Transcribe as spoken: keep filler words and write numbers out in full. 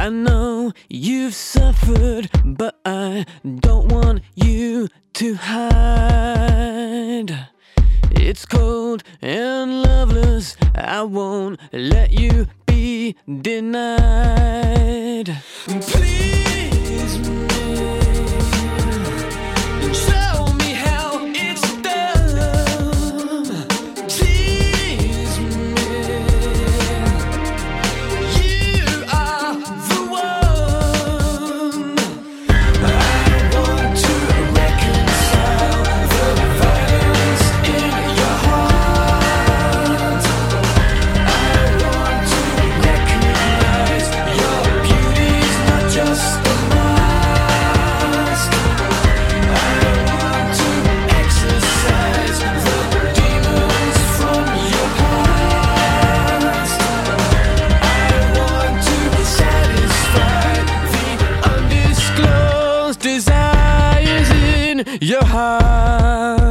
I know you've suffered, but I don't want you to hide. It's cold and loveless, I won't let you be denied. Please me, show me how it's done. Tease me, you are the one. I want to reconcile the violence in your heart. I want to recognize your beauty's not just a mask. I want to exorcise the demons from your past. I want to satisfy the undisclosed desires in your heart.